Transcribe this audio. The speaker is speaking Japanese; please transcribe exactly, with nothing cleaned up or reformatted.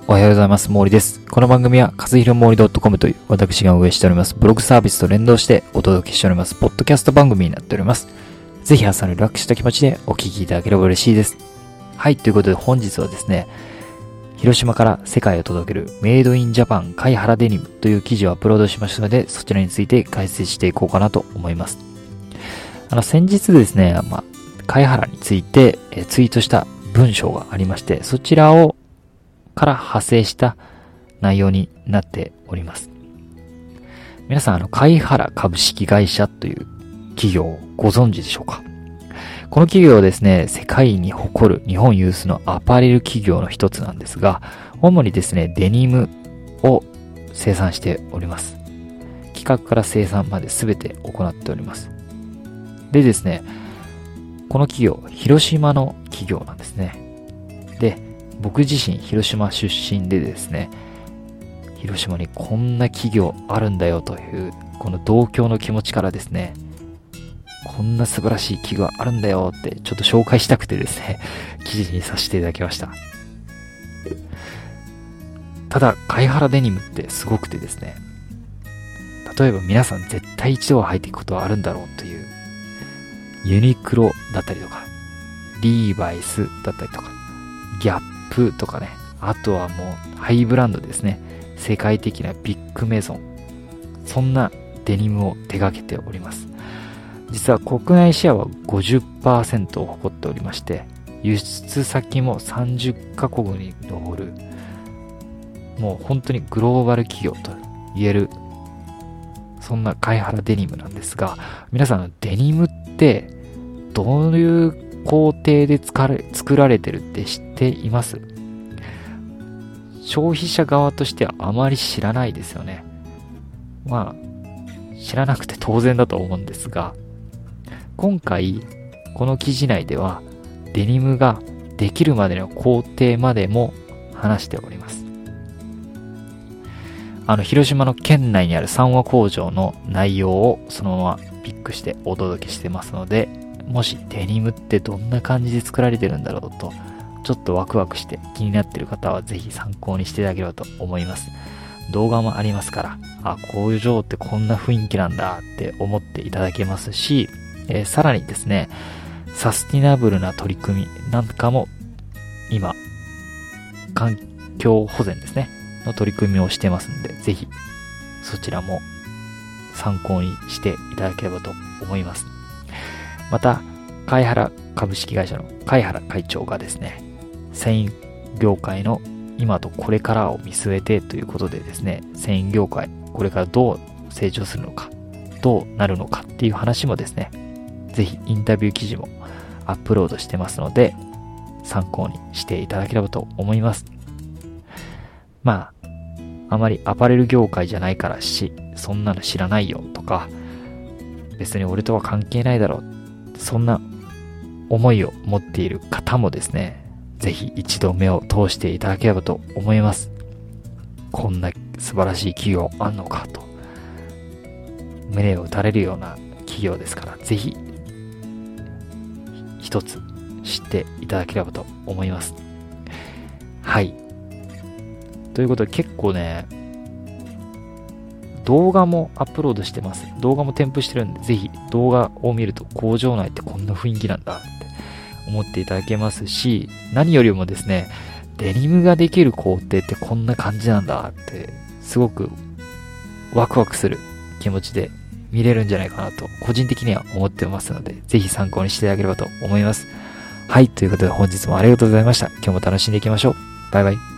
おはようございます。毛利です。この番組は、かずひろ毛利 .com という私が運営しておりますブログサービスと連動してお届けしておりますポッドキャスト番組になっております。ぜひ朝のリラックスした気持ちでお聞きいただければ嬉しいです。はい、ということで本日はですね、広島から世界を届けるメイドインジャパン貝原デニムという記事をアップロードしましたので、そちらについて解説していこうかなと思います。あの先日ですね、まあ、貝原についてツイートした文章がありまして、そちらをから派生した内容になっております。皆さん、あの貝原株式会社という企業をご存知でしょうか？この企業はですね、世界に誇る日本有数のアパレル企業の一つなんですが、主にですね、デニムを生産しております。企画から生産まで全て行っております。でですね、この企業、広島の企業なんですね。で、僕自身広島出身でですね、広島にこんな企業あるんだよという、この同郷の気持ちからですね、こんな素晴らしい企業あるんだよってちょっと紹介したくてですね、記事にさせていただきました。ただ、貝原デニムってすごくてですね、例えば皆さん絶対一度は履いていくことはあるんだろうという、ユニクロだったりとか、リーバイスだったりとか、ギャップとかね、あとはもうハイブランドですね、世界的なビッグメゾン、そんなデニムを手掛けております。実は国内シェアは ごじゅっパーセント を誇っておりまして、輸出先もさんじゅっカ国に上る、もう本当にグローバル企業と言える、そんな貝原デニムなんですが、皆さん、デニムってどういう工程で作られてるって知っています？消費者側としてはあまり知らないですよね。まあ、知らなくて当然だと思うんですが、今回、この記事内では、デニムができるまでの工程までも話しております。あの、広島の県内にある三和工場の内容をそのままピックしてお届けしてますので、もしデニムってどんな感じで作られてるんだろうと、ちょっとワクワクして気になっている方はぜひ参考にしていただければと思います。動画もありますから、あ、工場ってこんな雰囲気なんだって思っていただけますし、えー、さらにですね、サスティナブルな取り組みなんかも今、環境保全ですね、の取り組みをしてますんで、ぜひそちらも参考にしていただければと思います。また、貝原株式会社の貝原会長がですね、繊維業界の今とこれからを見据えてということでですね、繊維業界、これからどう成長するのか、どうなるのかっていう話もですね、ぜひインタビュー記事もアップロードしてますので、参考にしていただければと思います。まあ、あまりアパレル業界じゃないからし、そんなの知らないよとか、別に俺とは関係ないだろう、そんな思いを持っている方もですね、ぜひ一度目を通していただければと思います。こんな素晴らしい企業あんのかと、胸を打たれるような企業ですから、ぜひ一つ知っていただければと思います。はい。ということで結構ね、動画もアップロードしてます。動画も添付してるんで、ぜひ動画を見ると工場内ってこんな雰囲気なんだって思っていただけますし、何よりもですね、デニムができる工程ってこんな感じなんだって、すごくワクワクする気持ちで見れるんじゃないかなと、個人的には思ってますので、ぜひ参考にしていただければと思います。はい、ということで本日もありがとうございました。今日も楽しんでいきましょう。バイバイ。